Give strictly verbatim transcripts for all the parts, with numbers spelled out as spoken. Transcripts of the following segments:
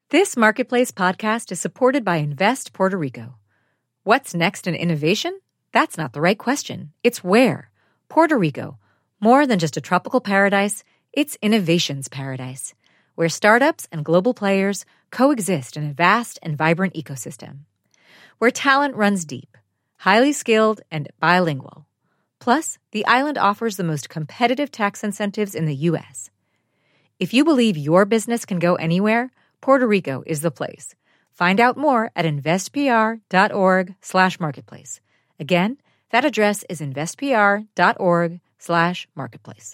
This Marketplace podcast is supported by Invest Puerto Rico. What's next in innovation? That's not the right question. It's where. Puerto Rico. More than just a tropical paradise, it's innovation's paradise, where startups and global players coexist in a vast and vibrant ecosystem. Where talent runs deep, highly skilled, and bilingual. Plus, the island offers the most competitive tax incentives in the U S. If you believe your business can go anywhere, Puerto Rico is the place. Find out more at investpr.org slash marketplace. Again, that address is investpr.org slash marketplace.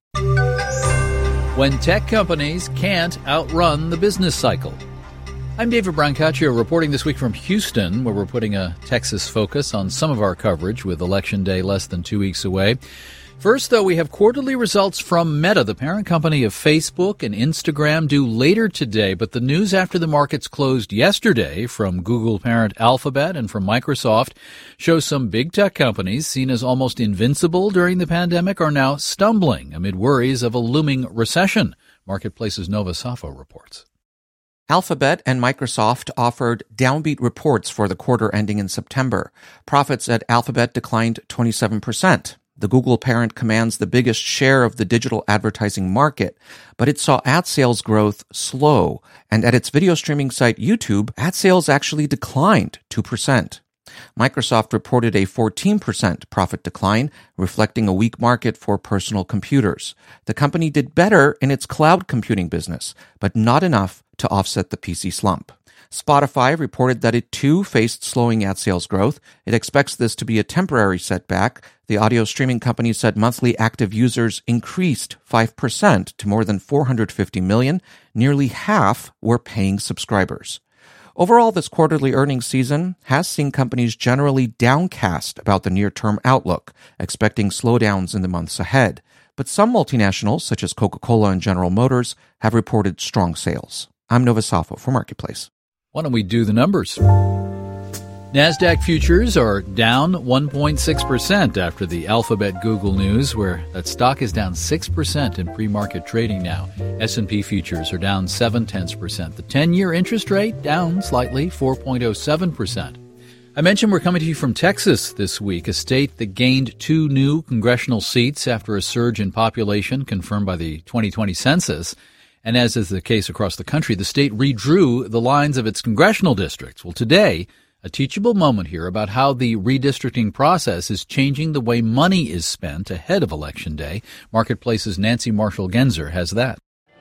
When tech companies can't outrun the business cycle. I'm David Brancaccio reporting this week from Houston, where we're putting a Texas focus on some of our coverage with Election Day less than two weeks away. First, though, we have quarterly results from Meta, the parent company of Facebook and Instagram, due later today. But the news after the markets closed yesterday from Google parent Alphabet and from Microsoft shows some big tech companies seen as almost invincible during the pandemic are now stumbling amid worries of a looming recession. Marketplace's Nova Safo reports. Alphabet and Microsoft offered downbeat reports for the quarter ending in September. Profits at Alphabet declined twenty-seven percent. The Google parent commands the biggest share of the digital advertising market, but it saw ad sales growth slow, and at its video streaming site YouTube, ad sales actually declined two percent. Microsoft reported a fourteen percent profit decline, reflecting a weak market for personal computers. The company did better in its cloud computing business, but not enough to offset the P C slump. Spotify reported that it too faced slowing ad sales growth. It expects this to be a temporary setback. The audio streaming company said monthly active users increased five percent to more than four hundred fifty million. Nearly half were paying subscribers. Overall, this quarterly earnings season has seen companies generally downcast about the near-term outlook, expecting slowdowns in the months ahead. But some multinationals, such as Coca-Cola and General Motors, have reported strong sales. I'm Nova Safo for Marketplace. Why don't we do the numbers? NASDAQ futures are down one point six percent after the Alphabet Google news, where that stock is down six percent in pre-market trading now. S and P futures are down seven tenths percent. The ten-year interest rate down slightly, four point oh seven percent. I mentioned we're coming to you from Texas this week, a state that gained two new congressional seats after a surge in population confirmed by the twenty twenty census. And as is the case across the country, the state redrew the lines of its congressional districts. Well, today, a teachable moment here about how the redistricting process is changing the way money is spent ahead of Election Day. Marketplace's Nancy Marshall-Genzer has that.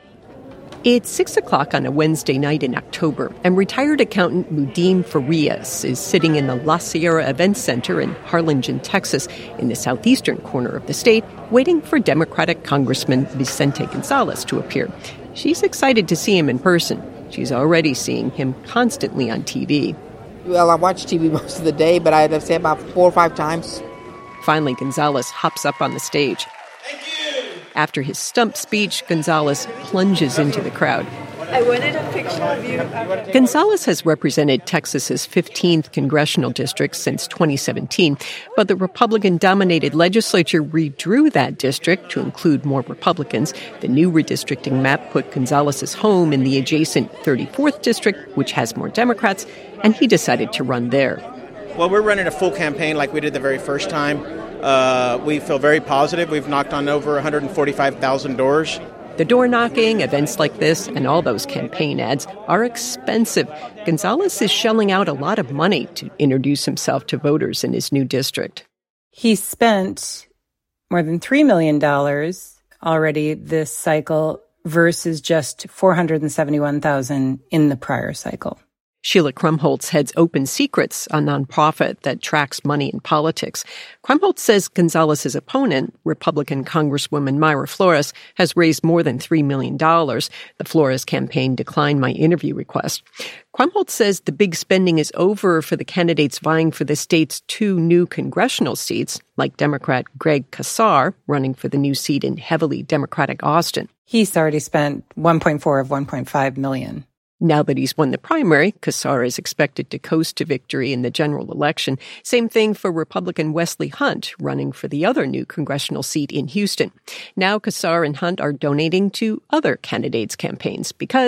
It's six o'clock on a Wednesday night in October, and retired accountant Mudin Farias is sitting in the La Sierra Events Center in Harlingen, Texas, in the southeastern corner of the state, waiting for Democratic Congressman Vicente Gonzalez to appear. She's excited to see him in person. She's already seeing him constantly on T V. Well, I watch T V most of the day, but I'd say about four or five times. Finally, Gonzalez hops up on the stage. Thank you. After his stump speech, Gonzalez plunges into the crowd. I wanted a picture of you. Gonzalez has represented Texas's fifteenth congressional district since twenty seventeen, but the Republican-dominated legislature redrew that district to include more Republicans. The new redistricting map put Gonzalez's home in the adjacent thirty-fourth district, which has more Democrats, and he decided to run there. Well, we're running a full campaign like we did the very first time. Uh, we feel very positive. We've knocked on over one hundred forty-five thousand doors. The door knocking, events like this, and all those campaign ads are expensive. Gonzalez is shelling out a lot of money to introduce himself to voters in his new district. He spent more than three million dollars already this cycle versus just four hundred seventy-one thousand dollars in the prior cycle. Sheila Krumholtz heads Open Secrets, a nonprofit that tracks money in politics. Krumholtz says Gonzalez's opponent, Republican Congresswoman Mayra Flores, has raised more than three million dollars. The Flores campaign declined my interview request. Krumholtz says the big spending is over for the candidates vying for the state's two new congressional seats, like Democrat Greg Casar, running for the new seat in heavily Democratic Austin. He's already spent one point four of one point five million dollars. Now that he's won the primary, Casar is expected to coast to victory in the general election. Same thing for Republican Wesley Hunt, running for the other new congressional seat in Houston. Now Casar and Hunt are donating to other candidates' campaigns because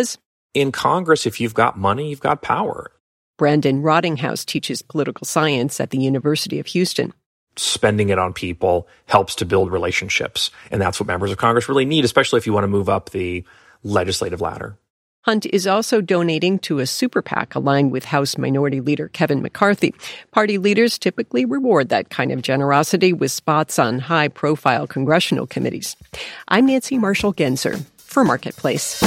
In Congress, if you've got money, you've got power. Brandon Rottinghouse teaches political science at the University of Houston. Spending it on people helps to build relationships. And that's what members of Congress really need, especially if you want to move up the legislative ladder. Hunt is also donating to a super PAC aligned with House Minority Leader Kevin McCarthy. Party leaders typically reward that kind of generosity with spots on high-profile congressional committees. I'm Nancy Marshall-Genzer for Marketplace.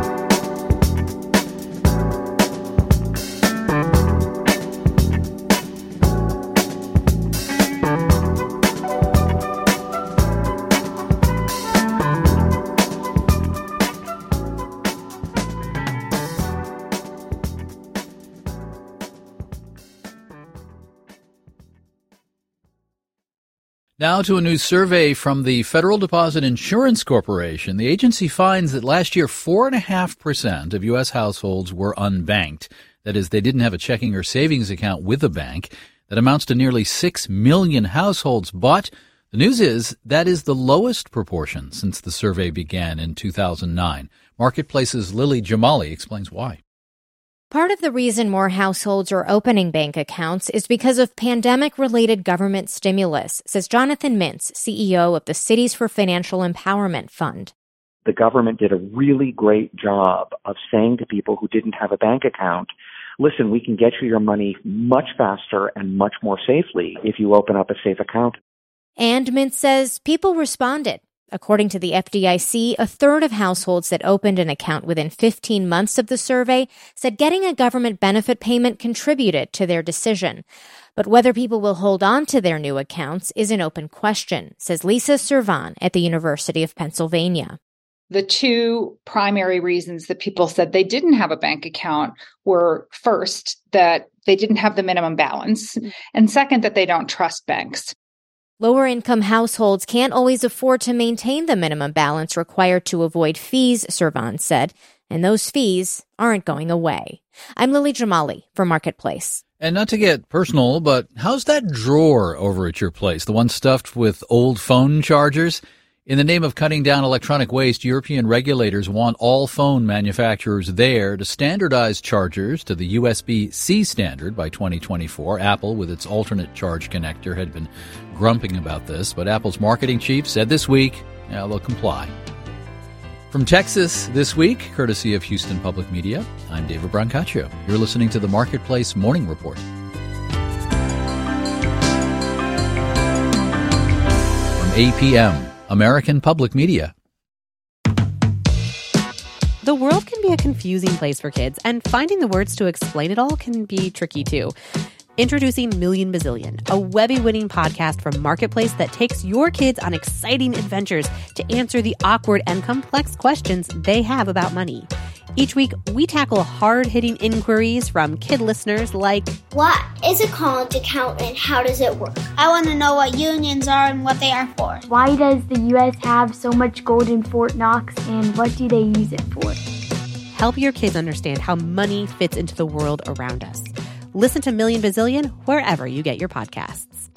Now to a new survey from the Federal Deposit Insurance Corporation. The agency finds that last year, four point five percent of U S households were unbanked. That is, they didn't have a checking or savings account with a bank. That amounts to nearly six million households. But the news is that is the lowest proportion since the survey began in two thousand nine. Marketplace's Lily Jamali explains why. Part of the reason more households are opening bank accounts is because of pandemic-related government stimulus, says Jonathan Mintz, C E O of the Cities for Financial Empowerment Fund. The government did a really great job of saying to people who didn't have a bank account, listen, we can get you your money much faster and much more safely if you open up a safe account. And Mintz says people responded. According to the F D I C, a third of households that opened an account within fifteen months of the survey said getting a government benefit payment contributed to their decision. But whether people will hold on to their new accounts is an open question, says Lisa Servan at the University of Pennsylvania. The two primary reasons that people said they didn't have a bank account were, first, that they didn't have the minimum balance, and second, that they don't trust banks. Lower-income households can't always afford to maintain the minimum balance required to avoid fees, Servan said, and those fees aren't going away. I'm Lily Jamali for Marketplace. And not to get personal, but how's that drawer over at your place, the one stuffed with old phone chargers? In the name of cutting down electronic waste, European regulators want all phone manufacturers there to standardize chargers to the U S B C standard by twenty twenty-four. Apple, with its alternate charge connector, had been grumping about this, but Apple's marketing chief said this week, yeah, they'll comply. From Texas this week, courtesy of Houston Public Media, I'm David Brancaccio. You're listening to the Marketplace Morning Report. From A P M, American Public Media. The world can be a confusing place for kids, and finding the words to explain it all can be tricky too. Introducing Million Bazillion, a Webby-winning podcast from Marketplace that takes your kids on exciting adventures to answer the awkward and complex questions they have about money. Each week, we tackle hard-hitting inquiries from kid listeners like, what is a college account and how does it work? I want to know what unions are and what they are for. Why does the U S have so much gold in Fort Knox and what do they use it for? Help your kids understand how money fits into the world around us. Listen to Million Bazillion wherever you get your podcasts.